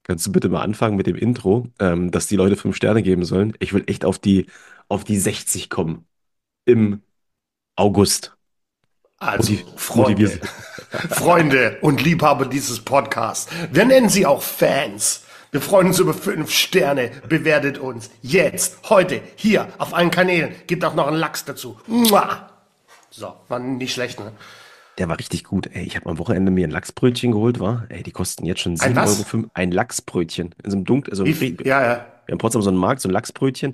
Kannst du bitte mal anfangen mit dem Intro, dass die Leute 5 Sterne geben sollen? Ich will echt auf die 60 kommen im August. Also, Motivier Freunde, sie. Freunde und Liebhaber dieses Podcasts, wir nennen sie auch Fans. Wir freuen uns über 5 Sterne. Bewertet uns jetzt, heute, hier auf allen Kanälen. Gibt auch noch einen Lachs dazu. Mua. So, war nicht schlecht, ne? Der war richtig gut. Ey, ich habe am Wochenende mir ein Lachsbrötchen geholt, war. Ey, die kosten jetzt schon Ein 7,05 was? Euro. Ein Lachsbrötchen. In so einem Dunkel, also wir Ja, ja. haben in Potsdam so einen Markt, so ein Lachsbrötchen.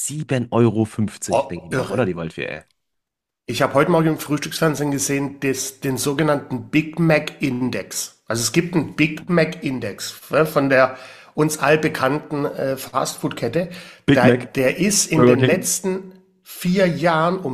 7,50 € denke Oh, ich mir doch, irre. oder die Waldfee, ey. Ich habe heute Morgen im Frühstücksfernsehen gesehen, den sogenannten Big Mac Index. Also es gibt einen Big Mac Index von der uns allbekannten Fastfood-Kette. Big Mac, Der ist in Burger den King. letzten 4 Jahren um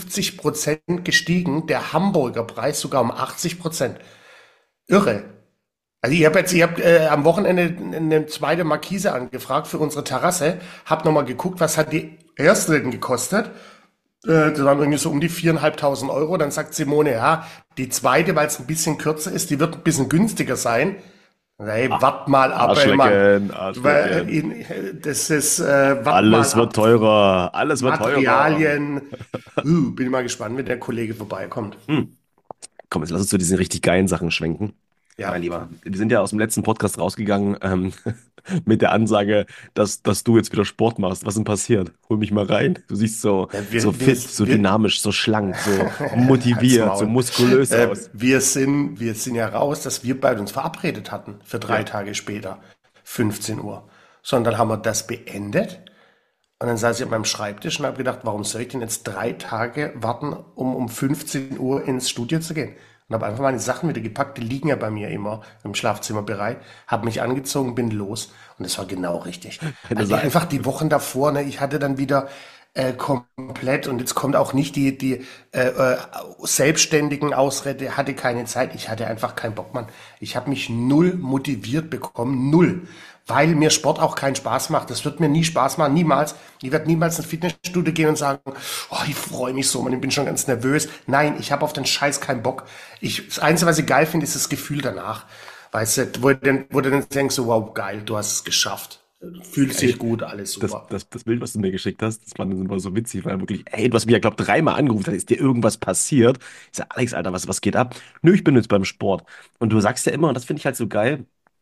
50% gestiegen. Der Hamburgerpreis sogar um 80%. Irre. Also ich hab am Wochenende eine zweite Markise angefragt für unsere Terrasse. Hab nochmal geguckt, was hat die erste denn gekostet. Das waren irgendwie so um die 4.500 Euro. Dann sagt Simone, ja, die zweite, weil es ein bisschen kürzer ist, die wird ein bisschen günstiger sein. Hey, Ah, wart mal ab, ey, Mann. Arschlecken, Weil, Arschlecken. das ist, wart mal Alles wird ab. teurer. Alles wird teurer. Materialien. Bin ich mal gespannt, wenn der Kollege vorbeikommt. Hm. Komm, jetzt lass uns zu diesen richtig geilen Sachen schwenken. Mein Ja. Lieber, wir sind ja aus dem letzten Podcast rausgegangen mit der Ansage, dass du jetzt wieder Sport machst. Was ist denn passiert? Hol mich mal rein. Du siehst so, Ja, so fit, so dynamisch, so schlank, so Halt's motiviert, so Maul. muskulös aus. Wir sind ja raus, dass wir beide uns verabredet hatten für drei Ja. Tage später, 15 Uhr. So, und dann haben wir das beendet. Und dann saß ich an meinem Schreibtisch und habe gedacht, warum soll ich denn jetzt 3 Tage warten, um 15 Uhr ins Studio zu gehen? Und habe einfach meine Sachen wieder gepackt, die liegen ja bei mir immer im Schlafzimmer bereit, habe mich angezogen, bin los und das war genau richtig. Eine Weil die Sache. einfach die Wochen davor, ne, ich hatte dann wieder komplett und jetzt kommt auch nicht die selbstständigen Ausrede, hatte keine Zeit, ich hatte einfach keinen Bock, Mann. Ich habe mich null motiviert bekommen, null. Weil mir Sport auch keinen Spaß macht. Das wird mir nie Spaß machen, niemals. Ich werde niemals ins Fitnessstudio gehen und sagen, oh, ich freue mich so, man, ich bin schon ganz nervös. Nein, ich habe auf den Scheiß keinen Bock. Das Einzige, was ich geil finde, ist das Gefühl danach. Weißt du, wo du dann denkst, so, wow, geil, du hast es geschafft. Fühlt sich Ey, gut, alles das, super. das, das Bild, was du mir geschickt hast, das war immer so witzig, weil wirklich, ey, du hast mich ja, glaub, 3-mal angerufen, ist dir irgendwas passiert? Ich sag, Alex, Alter, was geht ab? Nö, ich bin jetzt beim Sport. Und du sagst ja immer, und das finde ich halt so geil,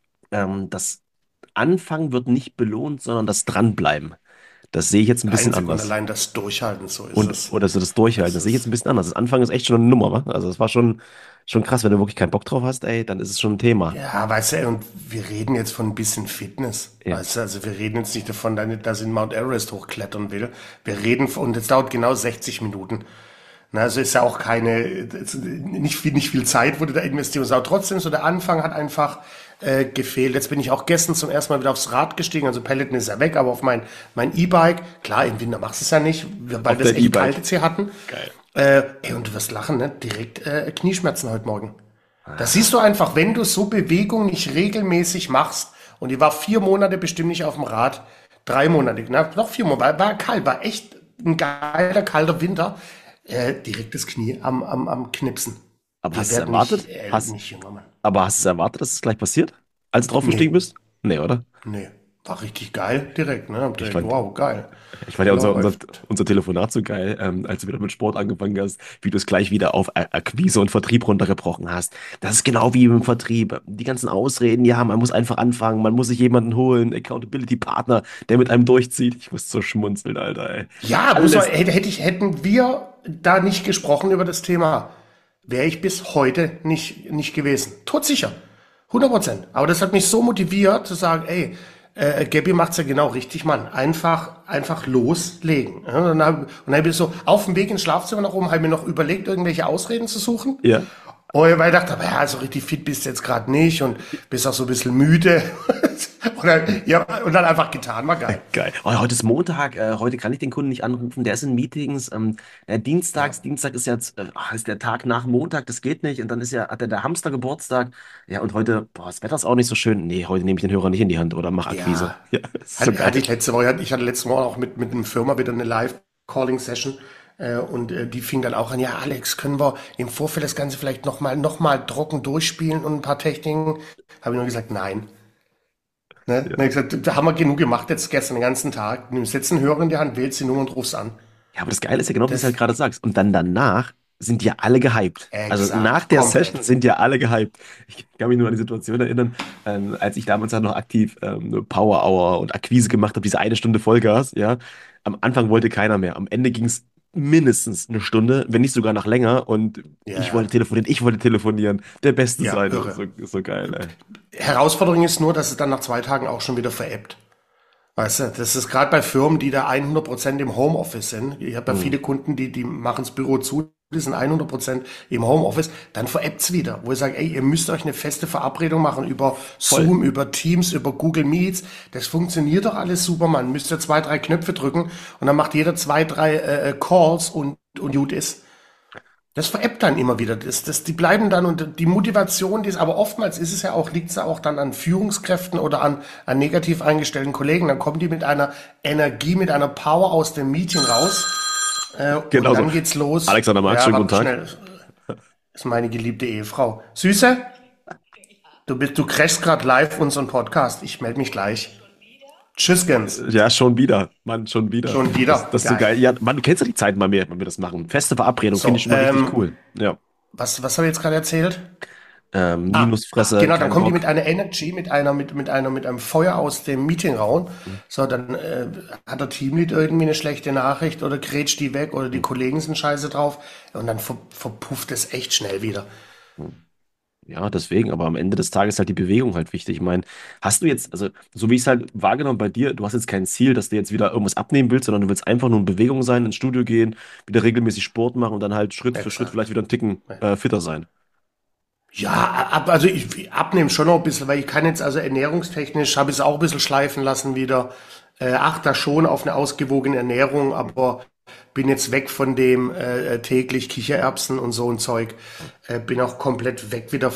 das Anfangen wird nicht belohnt, sondern das Dranbleiben. Das sehe ich jetzt ein bisschen Einzig und anders. allein das Durchhalten, so ist Und, es. oder so das Durchhalten, Das das sehe ich jetzt ein ist, bisschen anders. Das Anfangen ist echt schon eine Nummer, wa? Also das war schon krass, wenn du wirklich keinen Bock drauf hast, ey, dann ist es schon ein Thema. ja, weißt du, und wir reden jetzt von ein bisschen Fitness. Ja. Weißt du, also wir reden jetzt nicht davon, dass ich in Mount Everest hochklettern will. Wir reden von, und es dauert genau 60 Minuten. Na, also ist ja auch nicht viel Zeit wurde da investiert. Aber trotzdem, so der Anfang hat einfach gefehlt. Jetzt bin ich auch gestern zum ersten Mal wieder aufs Rad gestiegen. Also Peloton ist ja weg, aber auf mein E-Bike. Klar, im Winter machst du es ja nicht, weil Auf wir es dein echt kalt E-Bike. jetzt hier hatten. Geil. Ey, und du wirst lachen, ne? Direkt Knieschmerzen heute Morgen. Das siehst du einfach, wenn du so Bewegung nicht regelmäßig machst. Und ich war 4 Monate bestimmt nicht auf dem Rad. 3 Monate, noch 4 Monate. War kalt, war echt ein geiler, kalter Winter. Direkt das Knie am Knipsen. Aber Wir hast du es werden nicht, erwartet? Hast, nicht jünger, Mann. aber hast du es erwartet, dass es gleich passiert? Als du Nee, draufgestiegen bist? Nee, oder? nee. War richtig geil, direkt, ne? Hab Ich direkt, fand, wow, geil. Ich fand ja Läuft. unser Telefonat so geil, als du wieder mit Sport angefangen hast, wie du es gleich wieder auf Akquise und Vertrieb runtergebrochen hast. Das ist genau wie im Vertrieb. Die ganzen Ausreden, ja, man muss einfach anfangen, man muss sich jemanden holen, Accountability-Partner, der mit einem durchzieht. Ich muss so schmunzeln, Alter, ey. Ja, Alles. hätten wir da nicht gesprochen über das Thema, wäre ich bis heute nicht gewesen. Todsicher. 100%. Aber das hat mich so motiviert zu sagen, ey, Gabby macht's ja genau richtig, Mann. Einfach loslegen. Ja, und dann bin ich so auf dem Weg ins Schlafzimmer nach oben, habe mir noch überlegt, irgendwelche Ausreden zu suchen. Ja. Und weil ich dachte, aber ja, so richtig fit bist du jetzt gerade nicht und bist auch so ein bisschen müde. und dann einfach getan, war geil. Geil. Oh, heute ist Montag, heute kann ich den Kunden nicht anrufen, der ist in Meetings. Ja. Dienstag ist jetzt ist der Tag nach Montag, das geht nicht. Und dann hat der Hamster Geburtstag. Ja, und heute, boah, das Wetter ist auch nicht so schön. Nee, heute nehme ich den Hörer nicht in die Hand oder mach Akquise. Ja, Ja, das ist so geil. ich hatte letzte Woche auch mit einer Firma wieder eine Live-Calling-Session und die fing dann auch an, ja Alex, können wir im Vorfeld das Ganze vielleicht noch mal trocken durchspielen und ein paar Techniken? Habe ich nur gesagt, nein. Ne? Dann hab ich gesagt, da haben wir genug gemacht jetzt gestern den ganzen Tag. Nimmst jetzt einen Hörer in die Hand, wählst die Nummer und rufst an. Ja, aber das Geile ist ja genau, wie du es halt Das, gerade sagst. Und dann danach sind ja alle gehypt. Also nach exakt, der Session komplett. sind ja alle gehypt. Ich kann mich nur an die Situation erinnern, als ich damals halt noch aktiv Power Hour und Akquise gemacht habe, diese eine Stunde Vollgas, ja. Am Anfang wollte keiner mehr. Am Ende ging es mindestens eine Stunde, wenn nicht sogar noch länger. Und Ja, ja, ich wollte telefonieren, der Beste ja, sein. Das ist irre. so geil, ey. Herausforderung ist nur, dass es dann nach 2 Tagen auch schon wieder verebbt. Weißt du, das ist gerade bei Firmen, die da 100% im Homeoffice sind. Ich habe ja Hm. viele Kunden, die machen das Büro zu, die sind 100% im Homeoffice. Dann verebbt's wieder, wo ich sage, ey, ihr müsst euch eine feste Verabredung machen über Voll. Zoom, über Teams, über Google Meets. Das funktioniert doch alles super, man. Müsst ihr 2, 3 Knöpfe drücken und dann macht jeder 2, 3 Calls und gut ist. Das verebbt dann immer wieder. Die bleiben dann und die Motivation, die ist, aber oftmals ist es ja auch, liegt es ja auch dann an Führungskräften oder an negativ eingestellten Kollegen. Dann kommen die mit einer Energie, mit einer Power aus dem Meeting raus, und Genau so. dann geht's los. Alexander Marx, Ja, schönen guten warte Tag. schnell. Ist meine geliebte Ehefrau. Süße, du crashst gerade live unseren Podcast. Ich melde mich gleich. Tschüss, Gens. Ja, schon wieder. Mann, schon wieder. Schon Das wieder. ist so Geil. geil. Ja, Mann, du kennst ja die Zeit mal mehr, wenn wir das machen. Feste Verabredung finde ich So, schon mal richtig cool. Ja. was habe ich jetzt gerade erzählt? Minusfresse, Genau, dann kein kommen die Bock. mit einer Energy, mit einem Feuer aus dem Meetingraum. Hm, So, dann hat der Teamlead irgendwie eine schlechte Nachricht oder grätscht die weg oder die hm, Kollegen sind scheiße drauf und dann verpufft es echt schnell wieder. hm. Ja, deswegen, aber am Ende des Tages ist halt die Bewegung halt wichtig. Ich meine, hast du jetzt, also so wie ich es halt wahrgenommen bei dir, du hast jetzt kein Ziel, dass du jetzt wieder irgendwas abnehmen willst, sondern du willst einfach nur in Bewegung sein, ins Studio gehen, wieder regelmäßig Sport machen und dann halt Schritt für Schritt Exakt. vielleicht wieder einen Ticken fitter sein. Ja, also ich abnehmen schon noch ein bisschen, weil ich kann jetzt, also ernährungstechnisch habe ich es auch ein bisschen schleifen lassen wieder. Achte da schon auf eine ausgewogene Ernährung, aber bin jetzt weg von dem täglich Kichererbsen und so ein Zeug. Bin auch komplett weg wieder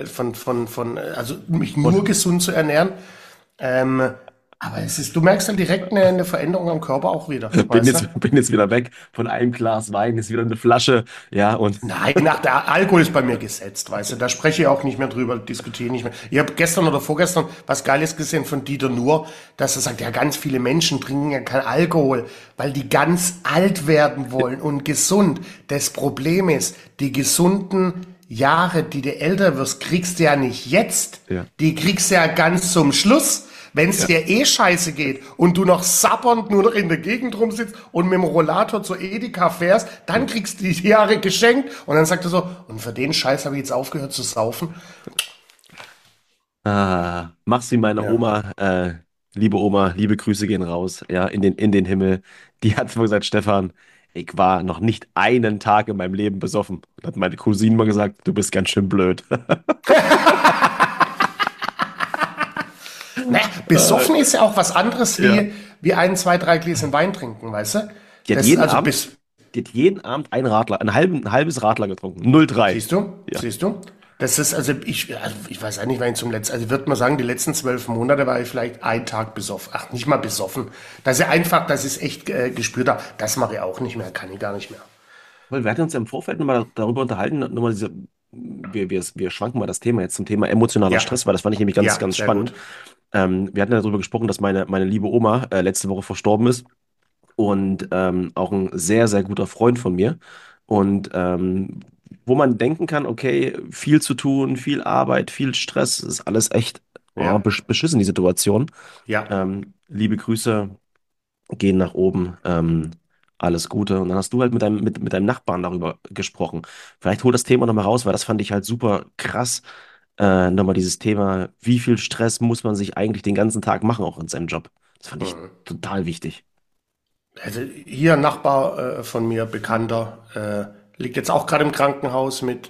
also mich Und nur gesund zu ernähren. Ähm, aber du merkst dann direkt eine Veränderung am Körper auch wieder, weißt du? bin jetzt wieder weg von einem Glas Wein, ist wieder eine Flasche, ja, und Nein, der Alkohol ist bei mir gesetzt, weißt du, da spreche ich auch nicht mehr drüber, diskutiere nicht mehr. Ich habe gestern oder vorgestern was Geiles gesehen von Dieter Nuhr, dass er sagt, ja, ganz viele Menschen trinken ja kein Alkohol, weil die ganz alt werden wollen und gesund. Das Problem ist, die gesunden Jahre, die du älter wirst, kriegst du ja nicht jetzt. ja, Die kriegst du ja ganz zum Schluss. Wenn es ja. dir eh scheiße geht und du noch sabbernd nur noch in der Gegend rumsitzt und mit dem Rollator zur Edeka fährst, dann kriegst du die Jahre geschenkt und dann sagt er so, und für den Scheiß habe ich jetzt aufgehört zu saufen. Mach's wie meine Ja. Oma, liebe Grüße gehen raus, ja, in den Himmel. Die hat immer gesagt, Stefan, ich war noch nicht einen Tag in meinem Leben besoffen. Und hat meine Cousine mal gesagt, du bist ganz schön blöd. Ne, besoffen ist ja auch was anderes Ja. wie 1, 2, 3 Gläschen Wein trinken, weißt du? Die hat Das, jeden also Abend, bis, die hat jeden Abend einen Radler, ein halbes Radler getrunken. 0,3. Siehst du? Ja. Siehst du? Das ist, also ich weiß auch nicht, wann ich zum letzten, also ich würde mal sagen, die letzten 12 Monate war ich vielleicht einen Tag besoffen. Ach, nicht mal besoffen. Dass ich es echt gespürt habe. Das mache ich auch nicht mehr, kann ich gar nicht mehr. Weil wir hatten uns ja im Vorfeld nochmal darüber unterhalten, nochmal wir schwanken mal das Thema jetzt zum Thema emotionaler Ja, Stress, weil das fand ich nämlich ganz, ja, ganz sehr spannend. gut. Wir hatten ja darüber gesprochen, dass meine liebe Oma letzte Woche verstorben ist und auch ein sehr, sehr guter Freund von mir. Und wo man denken kann, okay, viel zu tun, viel Arbeit, viel Stress, ist alles echt Ja, beschissen, die Situation. ja. Liebe Grüße gehen nach oben. Alles Gute. Und dann hast du halt mit deinem Nachbarn darüber gesprochen. Vielleicht hol das Thema nochmal raus, weil das fand ich halt super krass. Nochmal dieses Thema, wie viel Stress muss man sich eigentlich den ganzen Tag machen, auch in seinem Job. Das fand ich Mhm. total wichtig. Also hier ein Nachbar von mir, Bekannter, liegt jetzt auch gerade im Krankenhaus mit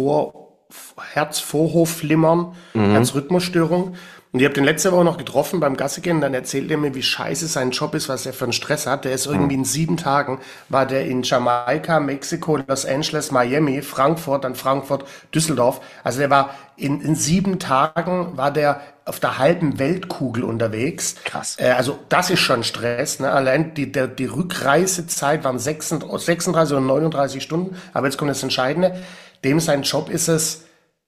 Herzvorhofflimmern, Mhm. Herzrhythmusstörung. Und ich habe den letzte Woche noch getroffen beim Gassigehen, dann erzählt er mir, wie scheiße sein Job ist, was er für einen Stress hat. Der ist irgendwie Mhm. in 7 Tagen, war der in Jamaika, Mexiko, Los Angeles, Miami, Frankfurt, dann Frankfurt, Düsseldorf. Also der war in 7 Tagen war der auf der halben Weltkugel unterwegs. Krass. Also das ist schon Stress. Ne? Allein die Rückreisezeit waren 36 oder 39 Stunden. Aber jetzt kommt das Entscheidende. Dem sein Job ist es,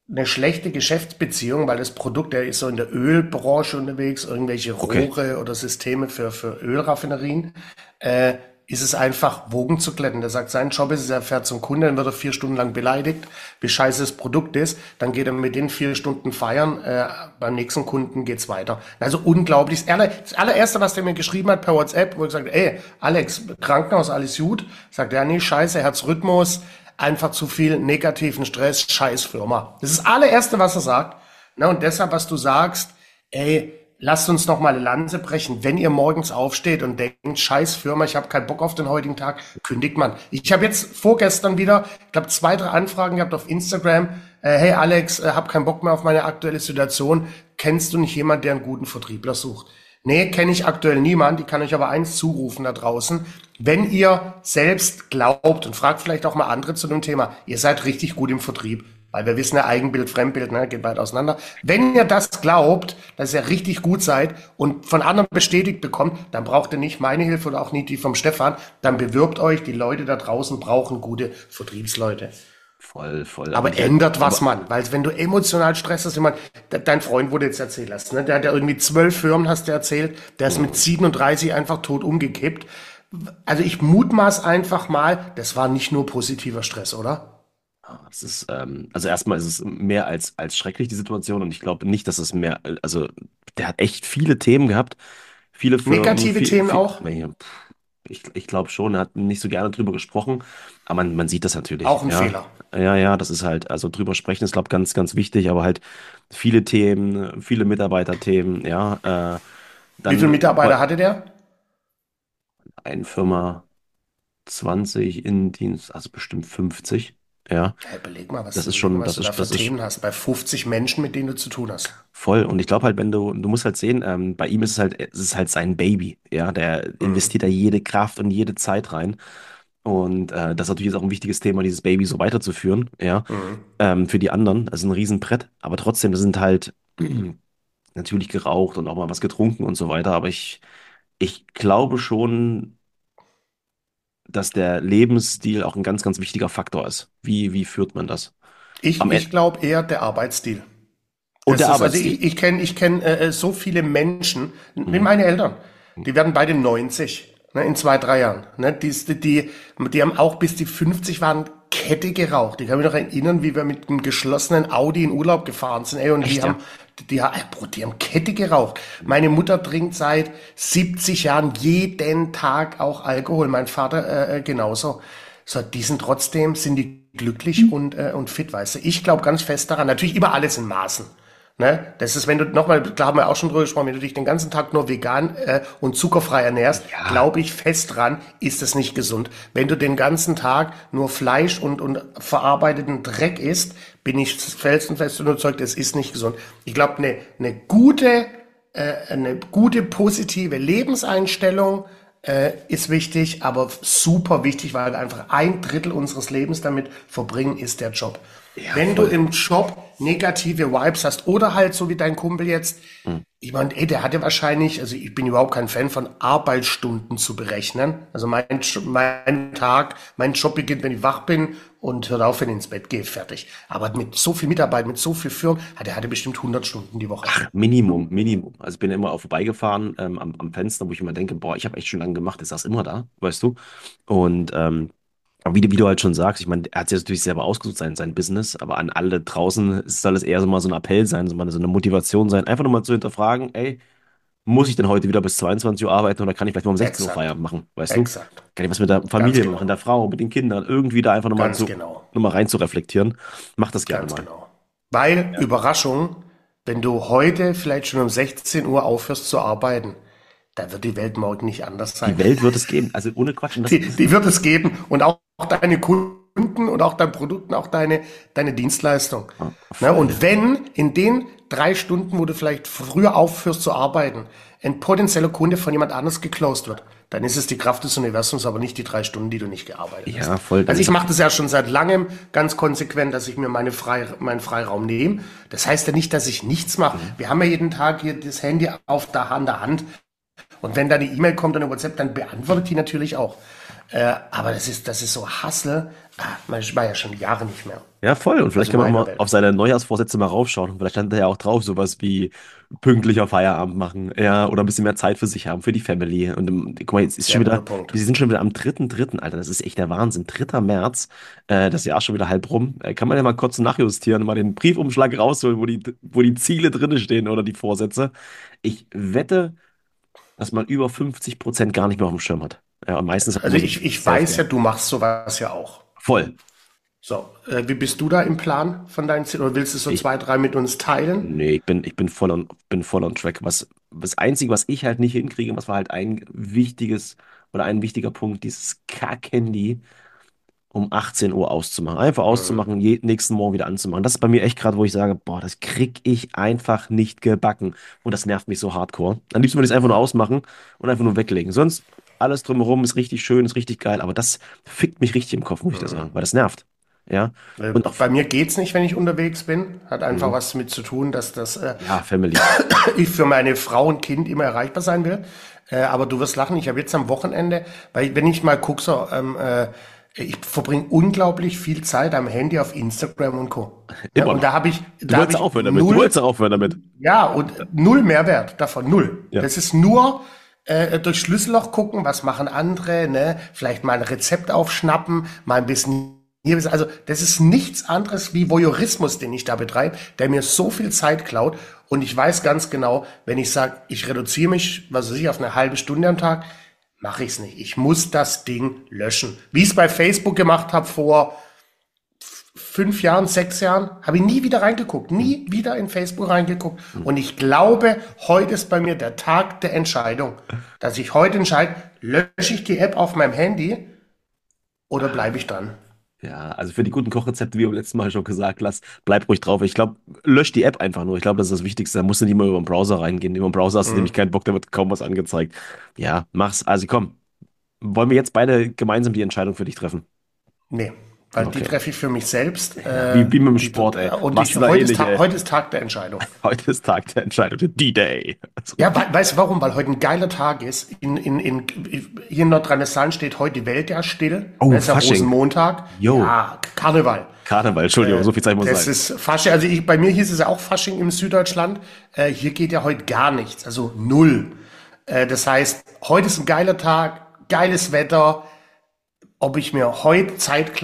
eine schlechte Geschäftsbeziehung, weil das Produkt, der ist so in der Ölbranche unterwegs, irgendwelche Okay. Rohre oder Systeme für Ölraffinerien, äh, ist es einfach, Wogen zu glätten. Der sagt, sein Job ist es, er fährt zum Kunden, dann wird er 4 Stunden lang beleidigt, wie scheiße das Produkt ist, dann geht er mit den 4 Stunden feiern, beim nächsten Kunden geht's weiter. Also unglaublich. Das allererste, was der mir geschrieben hat per WhatsApp, wo ich gesagt, ey, Alex, Krankenhaus, alles gut? Sagt er, nee, scheiße, Herzrhythmus, einfach zu viel negativen Stress, scheiß Firma. Das ist das allererste, was er sagt. Na, und deshalb, was du sagst, ey, lasst uns noch mal eine Lanze brechen. Wenn ihr morgens aufsteht und denkt, scheiß Firma, ich habe keinen Bock auf den heutigen Tag, kündigt man. Ich habe jetzt vorgestern wieder, ich glaube, 2, 3 Anfragen gehabt auf Instagram. Hey Alex, hab keinen Bock mehr auf meine aktuelle Situation. Kennst du nicht jemanden, der einen guten Vertriebler sucht? Nee, kenne ich aktuell niemand. Ich kann euch aber eins zurufen da draußen. Wenn ihr selbst glaubt und fragt vielleicht auch mal andere zu dem Thema, ihr seid richtig gut im Vertrieb. Weil wir wissen ja, Eigenbild, Fremdbild, ne, geht weit auseinander. Wenn ihr das glaubt, dass ihr richtig gut seid und von anderen bestätigt bekommt, dann braucht ihr nicht meine Hilfe oder auch nicht die vom Stefan. Dann bewirbt euch. Die Leute da draußen brauchen gute Vertriebsleute. Voll, voll. Aber, Aber ändert was, Mann. Weil wenn du emotional Stress hast, ich meine, dein Freund, wo du jetzt erzählt hast, ne, der hat ja irgendwie 12 Firmen, hast du erzählt, der ist mit 37 einfach tot umgekippt. Also ich mutmaß einfach mal, das war nicht nur positiver Stress, oder? es ist, also erstmal ist es mehr als schrecklich, die Situation. Und ich glaube nicht, dass es mehr, also der hat echt viele Themen gehabt, viele Firmen, Negative Themen auch? ich glaube schon, er hat nicht so gerne drüber gesprochen, aber man sieht das natürlich, Auch ein ja. Fehler. Ja, ja, das ist halt, also drüber sprechen ist, glaube ich, ganz, ganz wichtig, aber halt viele Themen, viele Mitarbeiterthemen, ja. Wie viele Dann Mitarbeiter hatte der? eine Firma 20 Innendienst, also bestimmt 50, ja. Hey, Das ist überleg mal, was du da für das ist Themen hast, bei 50 Menschen, mit denen du zu tun hast. voll. Und ich glaube halt, du musst halt sehen, bei ihm es ist halt sein Baby, ja. Der Mhm. investiert da jede Kraft und jede Zeit rein. Und das ist natürlich auch ein wichtiges Thema, dieses Baby so weiterzuführen, ja, Mhm. für die anderen. Das ist ein Riesenbrett, aber trotzdem, das sind halt natürlich geraucht und auch mal was getrunken und so weiter. Aber ich glaube schon, dass der Lebensstil auch ein ganz, ganz wichtiger Faktor ist. Wie führt man das? Am Ich Ende. glaube eher der Arbeitsstil. Und Das der ist, also Arbeitsstil. ich kenn, so viele Menschen, wie meine Eltern, die werden beide 90, ne, in 2, 3 Jahren. Ne, die haben auch bis die 50 waren Kette geraucht. Ich kann mich noch erinnern, wie wir mit einem geschlossenen Audi in Urlaub gefahren sind, ey, und Echt, ja? die haben Kette geraucht. Meine Mutter trinkt seit 70 Jahren jeden Tag auch Alkohol, mein Vater genauso. So, die sind trotzdem, sind die glücklich und fit, weißt du. Ich glaube ganz fest daran, natürlich immer alles in Maßen. Ne? Das ist, wenn du nochmal, da haben wir auch schon drüber gesprochen, wenn du dich den ganzen Tag nur vegan und zuckerfrei ernährst, Ja. glaube ich fest dran, ist es nicht gesund. Wenn du den ganzen Tag nur Fleisch und verarbeiteten Dreck isst, bin ich felsenfest überzeugt, es ist nicht gesund. Ich glaube, eine gute positive Lebenseinstellung ist wichtig, aber super wichtig, weil wir einfach 1/3 unseres Lebens damit verbringen, ist der Job. Ja, Wenn du voll. im Job negative Vibes hast oder halt so wie dein Kumpel jetzt, Hm. ich meine, ey, der hatte wahrscheinlich, also ich bin überhaupt kein Fan von Arbeitsstunden zu berechnen. Also mein Tag, mein Job beginnt, wenn ich wach bin und hört auf, wenn ich ins Bett gehe, fertig. Aber mit so viel Mitarbeit, mit so viel Firmen, der hatte bestimmt 100 Stunden die Woche. Minimum, Minimum. Also ich bin immer auch vorbeigefahren am Fenster, wo ich immer denke, boah, ich habe echt schon lange gemacht, ist das immer da, weißt du? Und aber wie du halt schon sagst, ich meine, er hat sich natürlich selber ausgesucht, sein Business, aber an alle draußen soll es eher so mal so ein Appell sein, so mal so eine Motivation sein, einfach nur mal zu hinterfragen, ey, muss ich denn heute wieder bis 22 Uhr arbeiten oder kann ich vielleicht mal um 16 Uhr Exakt, Feierabend machen, weißt du? exakt, Kann ich was mit der ganz Familie machen, genau, der Frau, mit den Kindern, irgendwie da einfach ganz genau, nur mal rein zu reflektieren. Mach das gerne ganz mal. genau. Weil, Ja. Überraschung, wenn du heute vielleicht schon um 16 Uhr aufhörst zu arbeiten, da wird die Welt morgen nicht anders Die sein. Welt wird es geben, also ohne Quatsch. Und Die wird es geben und auch deine Kunden und auch dein Produkt und auch deine Dienstleistung. ja, Ne? voll. Und wenn in den 3 Stunden, wo du vielleicht früher aufhörst zu arbeiten, ein potenzieller Kunde von jemand anders geclosed wird, dann ist es die Kraft des Universums, aber nicht die 3 Stunden, die du nicht gearbeitet hast. Ja, voll, dann Also ist ich auch. mache das ja schon seit langem ganz konsequent, dass ich mir meinen Freiraum nehme. Das heißt ja nicht, dass ich nichts mache. Mhm. Wir haben ja jeden Tag hier das Handy an der Hand. Und wenn da eine E-Mail kommt oder eine WhatsApp, dann beantwortet die natürlich auch. Aber das ist so Hassel. Man war ja schon Jahre nicht mehr. Ja, voll. Und vielleicht Also in kann man auch meiner mal Welt. auf seine Neujahrsvorsätze mal raufschauen. Vielleicht stand da ja auch drauf, sowas wie pünktlicher Feierabend machen, ja, oder ein bisschen mehr Zeit für sich haben, für die Family. Und guck mal, jetzt ist Sehr schon wieder, guter Punkt. wir sind schon wieder am 3.3., Alter. Das ist echt der Wahnsinn. 3. März, das Jahr ist schon wieder halb rum. Kann man ja mal kurz nachjustieren, mal den Briefumschlag rausholen, wo die Ziele drin stehen oder die Vorsätze. Ich wette, dass man über 50% gar nicht mehr auf dem Schirm hat. Ja, und meistens halt Also nur so ich weiß ja, Self-Care. du machst sowas ja auch. Voll. So, wie bist du da im Plan von deinen Zielen? Oder willst du so Ich, zwei, drei mit uns teilen? Nee, ich bin voll on track. Das Einzige, was ich halt nicht hinkriege, was war halt ein wichtiges oder ein wichtiger Punkt, dieses Kack-Handy um 18 Uhr auszumachen. Einfach Mhm. auszumachen, nächsten Morgen wieder anzumachen. Das ist bei mir echt gerade, wo ich sage, boah, das krieg ich einfach nicht gebacken. Und das nervt mich so hardcore. Am liebsten würde ich es einfach nur ausmachen und einfach nur weglegen. Sonst alles drumherum ist richtig schön, ist richtig geil, aber das fickt mich richtig im Kopf, muss ich dir sagen, Mhm. weil das nervt. Ja. Und auch, Bei mir geht's nicht, wenn ich unterwegs bin. Hat einfach mhm. was damit zu tun, dass Ja, Family. ich für meine Frau und Kind immer erreichbar sein will. Aber du wirst lachen, ich habe jetzt am Wochenende, weil wenn ich mal gucke, so, ich verbringe unglaublich viel Zeit am Handy auf Instagram und Co. Ja, Immer und noch. Du da habe wolltest ich aufhören damit. Du null, wolltest auch aufhören damit. ja, und null Mehrwert davon, null. Ja. Das ist nur durch Schlüsselloch gucken, was machen andere, ne? Vielleicht mal ein Rezept aufschnappen, mal ein bisschen hier, also das ist nichts anderes wie Voyeurismus, den ich da betreibe, der mir so viel Zeit klaut. Und ich weiß ganz genau, wenn ich sage, ich reduziere mich, was weiß ich, auf eine halbe Stunde am Tag, mache ich es nicht. Ich muss das Ding löschen. Wie ich es bei Facebook gemacht habe vor 5 Jahren, 6 Jahren, habe ich nie wieder reingeguckt, Hm. nie wieder in Facebook reingeguckt. Hm. Und ich glaube, heute ist bei mir der Tag der Entscheidung, dass ich heute entscheide, lösche ich die App auf meinem Handy oder bleibe ich dran? Ja, also für die guten Kochrezepte, wie beim letzten Mal schon gesagt, bleib ruhig drauf. Ich glaube, lösch die App einfach nur. Ich glaube, das ist das Wichtigste. Da musst du nicht mal über den Browser reingehen. Über den Browser hast du nämlich Mhm. keinen Bock, da wird kaum was angezeigt. Ja, mach's. Also komm, wollen wir jetzt beide gemeinsam die Entscheidung für dich treffen? Nee, weil die Okay. treffe ich für mich selbst. Ja, wie mit dem Sport, ey. Und Machst du da ähnlich, ey. heute ist Tag der Entscheidung. Heute ist Tag der Entscheidung. D-Day. Also, Ja, weißt du warum? Weil heute ein geiler Tag ist. Hier in Nordrhein-Westfalen steht heute die Welt ja still. oh, Das ist ja Fasching. Rosenmontag. Yo, Ja, Karneval. Karneval, Entschuldigung, so viel Zeit muss Das sein. ist Fasching. Also bei mir hieß es ja auch Fasching im Süddeutschland. Hier geht ja heute gar nichts. Also null. Das heißt, heute ist ein geiler Tag, geiles Wetter. Ob ich mir heute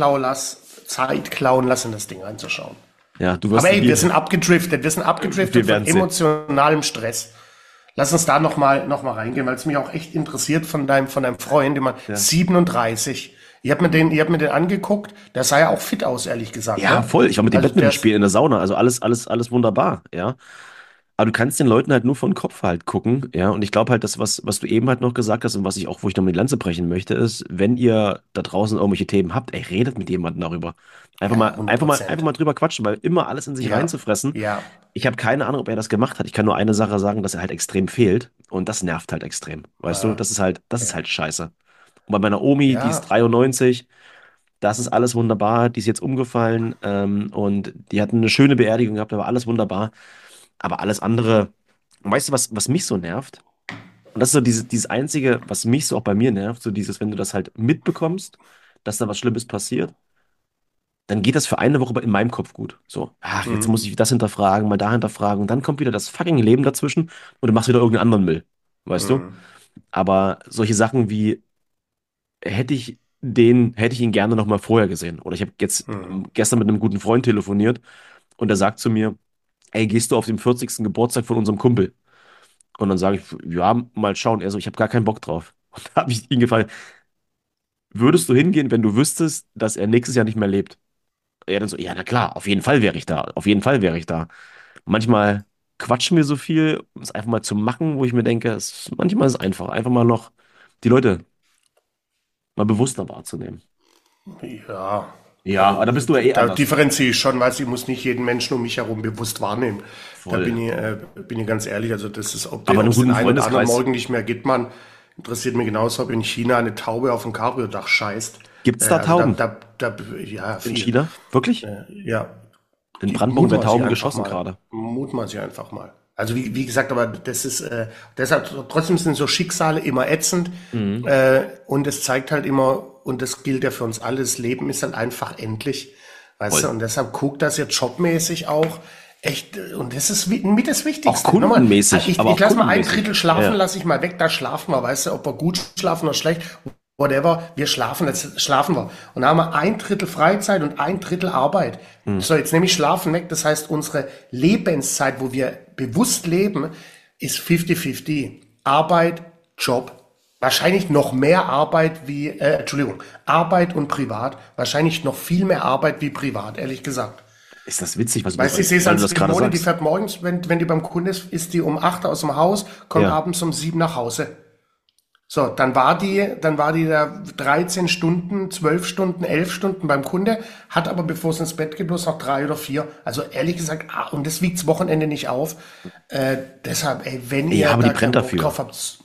Zeit klauen lasse, in das Ding reinzuschauen. Ja, du wirst Aber ey, die, wir sind abgedriftet wir von werden sehen. emotionalem Stress. Lass uns da noch mal reingehen, weil es mich auch echt interessiert von deinem Freund, immer Ja. 37. Ihr habt mir den angeguckt, der sah ja auch fit aus, ehrlich gesagt, Ja, ne? voll. Ich war mit dem Also Badminton der ist, spielen in der Sauna. Also alles wunderbar, ja. Aber du kannst den Leuten halt nur von Kopf halt gucken, ja. Und ich glaube halt, das, was du eben halt noch gesagt hast und was ich auch, wo ich noch mit die Lanze brechen möchte, ist, wenn ihr da draußen irgendwelche Themen habt, ey, redet mit jemandem darüber. Einfach ja, mal, einfach mal, einfach 100%. mal drüber quatschen, weil immer alles in sich Ja, reinzufressen. ja, Ich habe keine Ahnung, ob er das gemacht hat. Ich kann nur eine Sache sagen, dass er halt extrem fehlt. Und das nervt halt extrem. Weißt du, ja, das ist halt scheiße. Und bei meiner Omi, die ist ja, 93, das ist alles wunderbar. Die ist jetzt umgefallen, und die hatten eine schöne Beerdigung gehabt, da war alles wunderbar. Aber alles andere, und weißt du, was mich so nervt? Und das ist so dieses Einzige, was mich so auch bei mir nervt, so dieses, wenn du das halt mitbekommst, dass da was Schlimmes passiert, dann geht das für eine Woche in meinem Kopf gut. So, ach, jetzt mhm, muss ich das hinterfragen, mal da hinterfragen. Und dann kommt wieder das fucking Leben dazwischen und du machst wieder irgendeinen anderen Müll. Weißt du? mhm, Aber solche Sachen wie, hätte ich ihn gerne noch mal vorher gesehen. Oder ich habe jetzt mhm. gestern mit einem guten Freund telefoniert und der sagt zu mir, ey, gehst du auf den 40. Geburtstag von unserem Kumpel? Und dann sage ich, ja, mal schauen. Er so, ich habe gar keinen Bock drauf. Und da habe ich ihn gefragt, würdest du hingehen, wenn du wüsstest, dass er nächstes Jahr nicht mehr lebt? Er dann so, ja, na klar, auf jeden Fall wäre ich da. Auf jeden Fall wäre ich da. Manchmal quatschen wir so viel, um es einfach mal zu machen, wo ich mir denke, manchmal ist es einfach mal noch die Leute mal bewusster wahrzunehmen. Ja. Ja, aber da bist du ja eh Da anders. differenziere ich schon, weil ich muss nicht jeden Menschen um mich herum bewusst wahrnehmen. Da Voll. bin ich ganz ehrlich. Also das ist, Aber in ob einem es den guten einen oder anderen Freundeskreis. morgen nicht mehr gibt, man interessiert mich genauso, ob in China eine Taube auf dem Cabrio-Dach scheißt. Gibt's da Also Tauben ja, in viel. China? Wirklich? Ja, In die Brandenburg werden mutmaße ich Tauben einfach geschossen mal. gerade. Mutmaße ich einfach mal. Also wie gesagt, aber das ist deshalb trotzdem sind so Schicksale immer ätzend Mhm. und es zeigt halt immer, und das gilt ja für uns alle, das Leben ist halt einfach endlich, weißt du, Voll. und deshalb guckt das jetzt jobmäßig auch echt, und das ist mit das Auch Wichtigste. Nochmal, kundenmäßig, aber ich auch lasse mal ein kundenmäßig. Drittel schlafen, Ja, lasse ich mal weg, da schlafen wir, weißt du, ob wir gut schlafen oder schlecht, whatever, wir schlafen, jetzt schlafen wir. Und dann haben wir ein Drittel Freizeit und ein Drittel Arbeit. hm. So, jetzt nehme ich Schlafen weg, das heißt, unsere Lebenszeit, wo wir bewusst leben, ist 50-50. Arbeit, Job. Wahrscheinlich noch mehr Arbeit wie, Entschuldigung, Arbeit und Privat. Wahrscheinlich noch viel mehr Arbeit wie privat, ehrlich gesagt. Ist das witzig, was du Weißt du, ich sehe es weil du als das gerade Simone, die sagst? fährt morgens, wenn die beim Kunden ist die um 8 aus dem Haus, kommt Ja. abends um 7 nach Hause. So, dann war die da 13 Stunden, 12 Stunden, 11 Stunden beim Kunde, hat aber, bevor sie ins Bett geht, bloß noch 3 oder 4. Also ehrlich gesagt, und das wiegt's Wochenende nicht auf. Deshalb, ey, wenn Ja, ihr aber die da keinen brennt Bock dafür. drauf habt,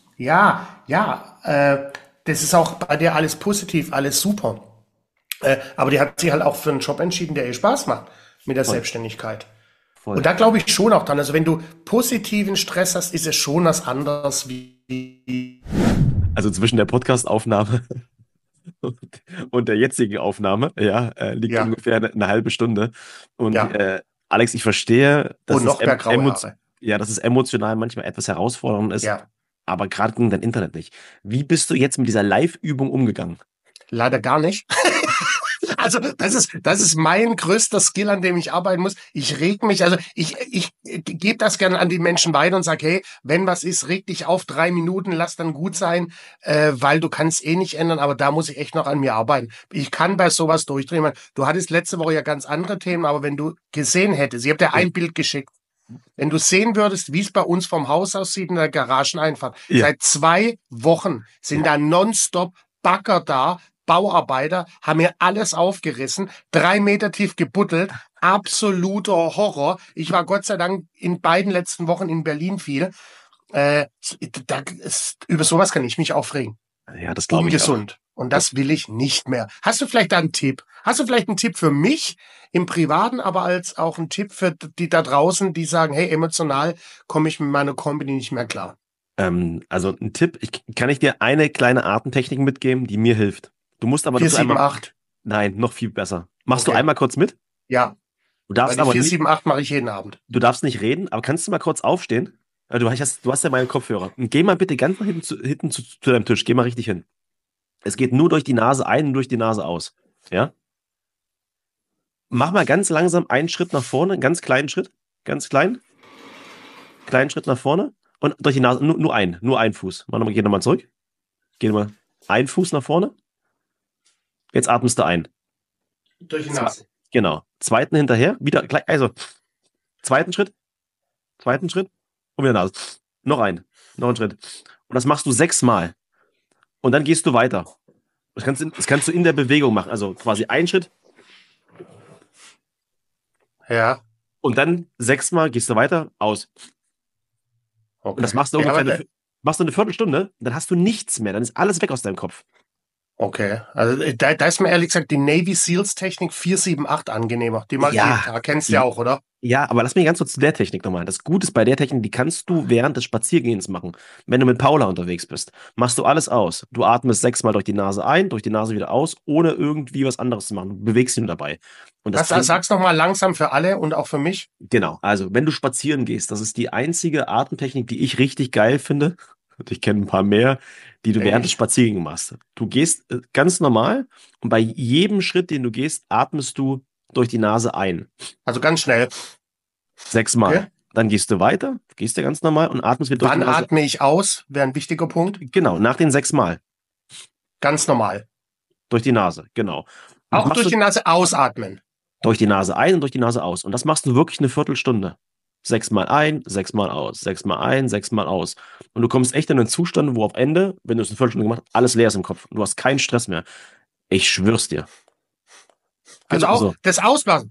das ist auch bei dir alles positiv, alles super. Aber die hat sich halt auch für einen Job entschieden, der ihr Spaß macht mit der Voll, Selbstständigkeit. Und voll. da glaube ich schon auch dran. Also wenn du positiven Stress hast, ist es schon was anderes wie. Also zwischen der Podcastaufnahme und der jetzigen Aufnahme, ja, liegt Ja, ungefähr eine halbe Stunde. Und ja. Alex, ich verstehe, Und noch mehr graue Haare. ja, dass es emotional manchmal etwas herausfordernd ist, Ja, aber gerade gegen dein Internet nicht. Wie bist du jetzt mit dieser Live-Übung umgegangen? leider gar nicht. Also das ist mein größter Skill, an dem ich arbeiten muss. Ich reg mich, also ich gebe das gerne an die Menschen weiter und sage, hey, wenn was ist, reg dich auf 3 Minuten, lass dann gut sein, weil du kannst eh nicht ändern, aber da muss ich echt noch an mir arbeiten. Ich kann bei sowas durchdrehen. Ich meine, du hattest letzte Woche ja ganz andere Themen, aber wenn du gesehen hättest, ich habe dir Ja. ein Bild geschickt, wenn du sehen würdest, wie es bei uns vom Haus aussieht in der Garageneinfahrt. Ja. Seit 2 Wochen sind Ja. da nonstop Bagger da, Bauarbeiter, haben mir alles aufgerissen, 3 Meter tief gebuddelt, absoluter Horror. Ich war Gott sei Dank in beiden letzten Wochen in Berlin viel. Äh, über sowas kann ich mich aufregen. Ja, das glaube ich auch. Ungesund. Und das will ich nicht mehr. Hast du vielleicht da einen Tipp? Hast du vielleicht einen Tipp für mich im Privaten, aber als auch einen Tipp für die da draußen, die sagen, hey, emotional komme ich mit meiner Company nicht mehr klar? Also ein Tipp, kann ich dir eine kleine Artentechnik mitgeben, die mir hilft. Du musst aber Vier dazu sieben einmal, acht. nein, noch viel besser. Machst du Okay. einmal kurz mit? Ja, Du weil darfst die aber vier nicht, sieben acht mache ich jeden Abend. du darfst nicht reden, aber kannst du mal kurz aufstehen? Du hast ja meine Kopfhörer. Und geh mal bitte ganz nach hinten zu deinem Tisch. Geh mal richtig hin. Es geht nur durch die Nase ein und durch die Nase aus. Ja? Mach mal ganz langsam einen Schritt nach vorne, einen ganz kleinen Schritt. Ganz klein. Kleinen Schritt nach vorne. Und durch die Nase, nur ein Fuß. Geh nochmal zurück. Geh nochmal ein Fuß nach vorne. Jetzt atmest du ein. Durch die Zwei, Nase. genau. Zweiten hinterher. Wieder gleich, also zweiten Schritt. Zweiten Schritt. Und wieder Nase. Noch ein. Noch ein Schritt. Und das machst du 6-mal. Und dann gehst du weiter. Das kannst du in der Bewegung machen. Also quasi ein Schritt Ja, und dann 6-mal gehst du weiter, aus. Und das okay. machst du Ja, ungefähr aber, machst du eine Viertelstunde, dann hast du nichts mehr. Dann ist alles weg aus deinem Kopf. okay. Also da ist mir ehrlich gesagt die Navy Seals Technik 4-7-8 angenehmer. Die mache ich jeden Ja, Tag. Kennst du ja auch, oder? ja, aber lass mich ganz kurz zu der Technik nochmal. Das Gute ist bei der Technik, die kannst du während des Spaziergehens machen. Wenn du mit Paula unterwegs bist, machst du alles aus. Du atmest 6-mal durch die Nase ein, durch die Nase wieder aus, ohne irgendwie was anderes zu machen. Du bewegst dich nur dabei. Und das bringt, Sag's noch mal langsam für alle und auch für mich. genau. Also, wenn du spazieren gehst, das ist die einzige Atemtechnik, die ich richtig geil finde. Und ich kenne ein paar mehr, die du Denke während des ich. Spaziergängens machst. Du gehst ganz normal und bei jedem Schritt, den du gehst, atmest du durch die Nase ein. Also ganz schnell. 6-mal. Okay. Dann gehst du weiter, gehst du ganz normal und atmest wieder durch die Wann Nase. atme ich aus? Wäre ein wichtiger Punkt. Genau, nach den 6-mal. Ganz normal. Durch die Nase, genau. Und das Auch machst durch du die Nase ausatmen. durch die Nase ein und durch die Nase aus. Und das machst du wirklich eine Viertelstunde. 6-mal ein, 6-mal aus, 6-mal ein, 6-mal aus. Und du kommst echt in einen Zustand, wo auf Ende, wenn du es eine Viertelstunde gemacht hast, alles leer ist im Kopf. Du hast keinen Stress mehr. Ich schwör's dir. Also Genau auch so. das Ausmachen.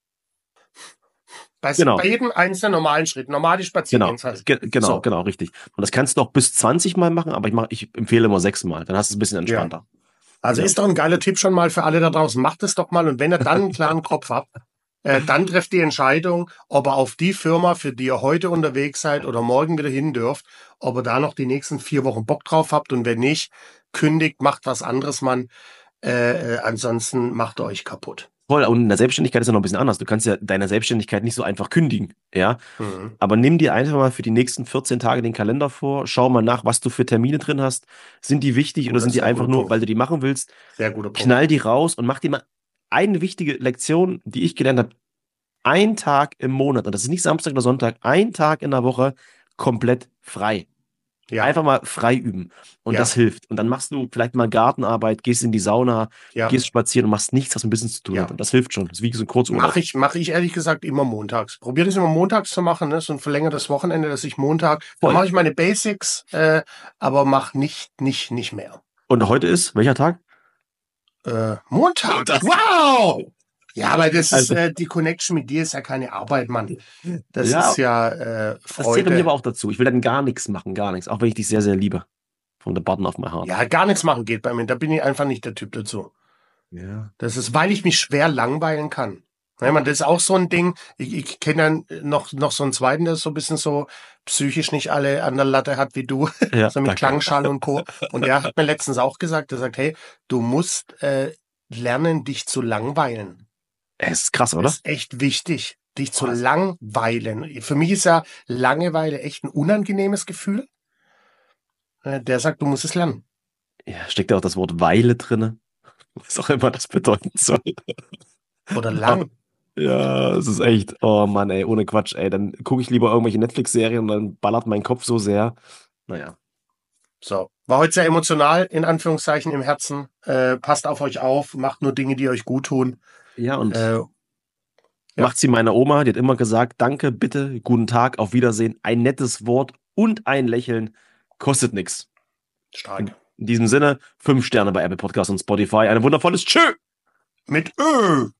Genau. Bei jedem einzelnen normalen Schritt. Normale Genau, Spaziergehensweise. genau, So. genau, richtig. Und das kannst du auch bis 20 Mal machen, aber ich empfehle immer 6-mal. Dann hast du es ein bisschen Ja. entspannter. Also Ja. ist doch ein geiler Tipp schon mal für alle da draußen. Macht es doch mal und wenn ihr dann einen klaren Kopf habt, dann trefft die Entscheidung, ob ihr auf die Firma, für die ihr heute unterwegs seid oder morgen wieder hin dürft, ob ihr da noch die nächsten 4 Wochen Bock drauf habt und wenn nicht, kündigt, macht was anderes, Mann. Ansonsten macht ihr euch kaputt. Voll, und in der Selbstständigkeit ist ja noch ein bisschen anders. Du kannst ja deine Selbstständigkeit nicht so einfach kündigen, ja. Mhm. Aber nimm dir einfach mal für die nächsten 14 Tage den Kalender vor, schau mal nach, was du für Termine drin hast. Sind die wichtig oder Guter, sind die sehr einfach guter nur, weil Punkt. du die machen willst? Sehr guter Punkt. Knall die raus und mach dir mal eine wichtige Lektion, die ich gelernt habe. Ein Tag im Monat, und das ist nicht Samstag oder Sonntag, ein Tag in der Woche komplett frei. Ja, Einfach mal frei üben. Und das ja, hilft. Und dann machst du vielleicht mal Gartenarbeit, gehst in die Sauna, ja, gehst spazieren und machst nichts, was mit Business zu tun hat. ja. Und das hilft schon. Das ist wie so ein Kurzurlaub. Mache ich ehrlich gesagt immer montags. Probiere das immer montags zu machen, ne? So ein verlängertes Wochenende, dass ich Montag, da Voll. mache ich meine Basics, aber mach nicht mehr. Und heute ist welcher Tag? Montag. Montag. Wow! Ja, aber das ist Also, die Connection mit dir ist ja keine Arbeit, Mann. Das ist ja, ja das zählt bei mir Freude. aber auch dazu. Ich will dann gar nichts machen, gar nichts. Auch wenn ich dich sehr, sehr liebe. From the bottom of my heart. Ja, gar nichts machen geht bei mir. Da bin ich einfach nicht der Typ dazu. Ja. Das ist, weil ich mich schwer langweilen kann. Ja, man, das ist auch so ein Ding. Ich kenne dann noch so einen zweiten, der so ein bisschen so psychisch nicht alle an der Latte hat wie du, Ja, so mit danke. Klangschale und Co. Und er hat mir letztens auch gesagt, er sagt, hey, du musst lernen, dich zu langweilen. Es ist krass, Das oder? ist echt wichtig, dich zu Boah, langweilen. Für mich ist ja Langeweile echt ein unangenehmes Gefühl. Der sagt, du musst es lernen. ja, steckt ja auch das Wort Weile drinne. Was auch immer das bedeuten soll. Oder Aber, lang. ja, es ist echt, oh Mann, ey, ohne Quatsch, ey. Dann gucke ich lieber irgendwelche Netflix-Serien und dann ballert mein Kopf so sehr. Naja. So. War heute sehr emotional, in Anführungszeichen, im Herzen. Passt auf euch auf, macht nur Dinge, die euch gut tun. Ja, und Äh, ja, macht sie meiner Oma, die hat immer gesagt, danke, bitte, guten Tag, auf Wiedersehen. Ein nettes Wort und ein Lächeln kostet nichts. In stark. diesem Sinne, 5 Sterne bei Apple Podcasts und Spotify. Ein wundervolles Tschö! Mit Ö.